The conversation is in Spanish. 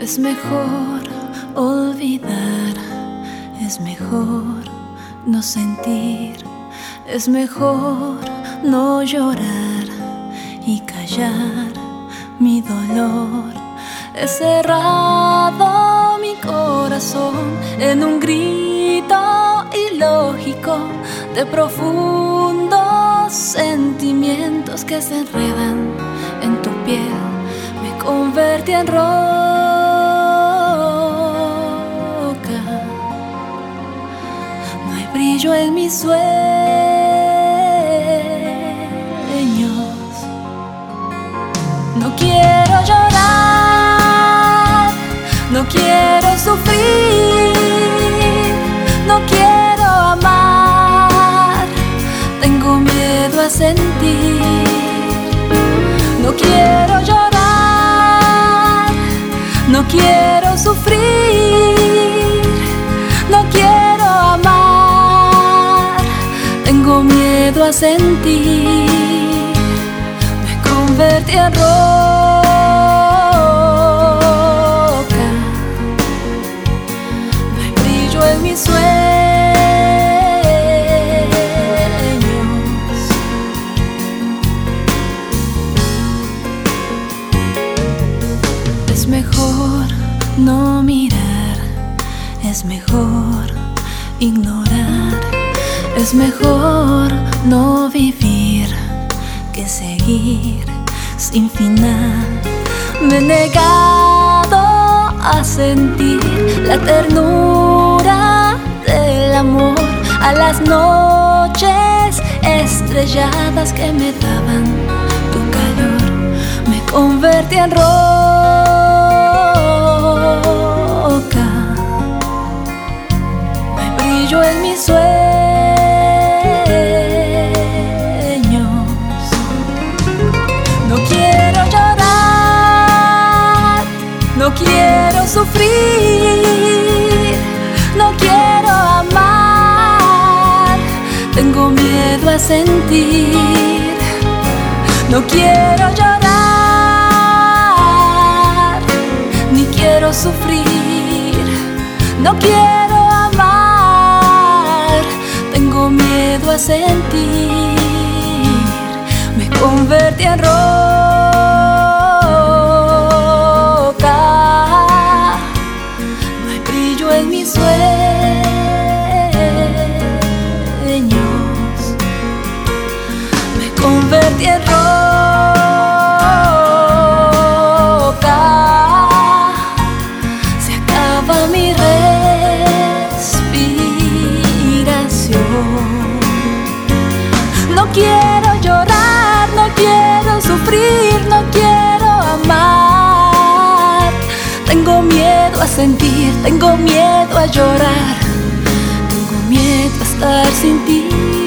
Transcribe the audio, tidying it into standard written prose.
Es mejor olvidar, es mejor no sentir, es mejor no llorar y callar mi dolor. He cerrado mi corazón en un grito ilógico de profundos sentimientos que se enredan en tu piel. Me convertí en roca. No hay brillo en mis sueños. No quiero llorar, no quiero sufrir, no quiero amar. Tengo miedo a sentir. No quiero llorar, no quiero sufrir, no quiero amar. Tengo miedo a sentir. Me convertí en roca. No hay brillo en mis sueños. Es mejor no mirar, es mejor ignorar, es mejor no vivir que seguir sin final. Me he negado a sentir la ternura del amor, a las noches estrelladas que me daban tu calor. Me convertí en roca. No hay brillo en mis sueños. No quiero llorar, no quiero sufrir, no quiero amar. Tengo miedo a sentir. No quiero llorar, ni quiero sufrir, no quiero amar. Tengo miedo a sentir. Me convertí en roca. No hay brillo en mis sueños. Me convertí en roca. Se acaba mi respiración. No quiero llorar, no quiero sufrir, no quiero amar. Tengo miedo a sentir, tengo miedo a llorar, tengo miedo a estar sin ti.